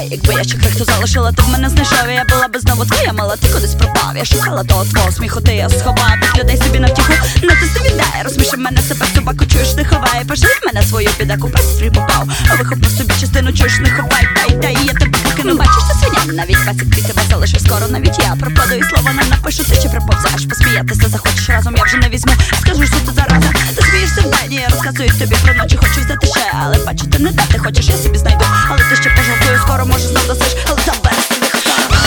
якби я ще крихту залишила, ти б мене знайшов. Я була би знову твоя, мала, ти кудись пропав. Я шукала того твого сміху, ти я сховав від людей собі на втіху. Не ти віддай, розсмішив мене себе, собаку, чуєш, не ховай. Пожалій мене свою бідаку, пестрій попав. А вихопив собі частину, чуєш, не ховай. Дай, я тебе покину, бачиш, ти свиня. Навіть песик твій тебе залишив скоро, навіть я пропаду і слова не напишу. Ти чи проповзаєш, посміятися захочеш разом, я вже не візьму. Скажу, що ти зараза, ти смієшся в день, я розказую тобі про ночі, хочу здати ще. Але бачу, ти не дати хочеш, я собі знайду. Але ти ще пожалкую, скоро може знов досиш. Але забереш собі хто.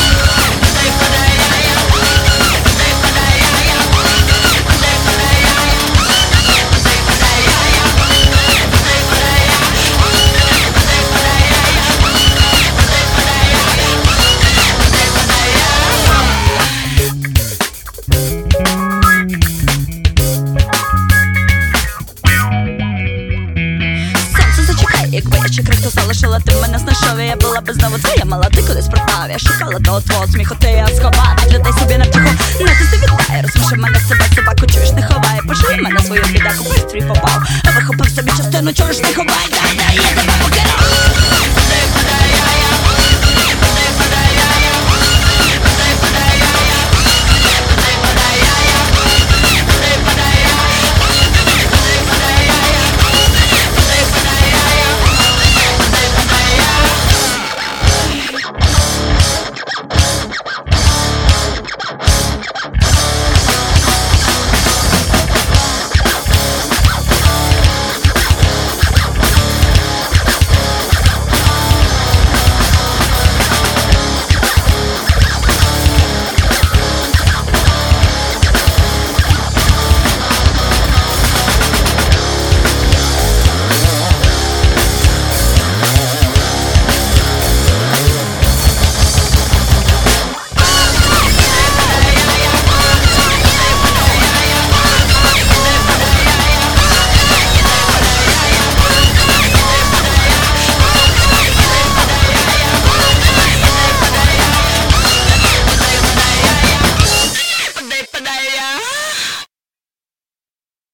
Якби я ще крихту залишила, ти мене знайшов. Я була би знову твоя, мала, ти кудись пропав. Я шукала того твого сміху, ти я сховав від людей собі на втіху. Не ти віддай, розсмішив мене себе, собаку, чуєш, не ховай. Пожалій мене свою бідаку, пестрій попав. А вихопив собі частину, чуєш, не ховай. Дай, я тебе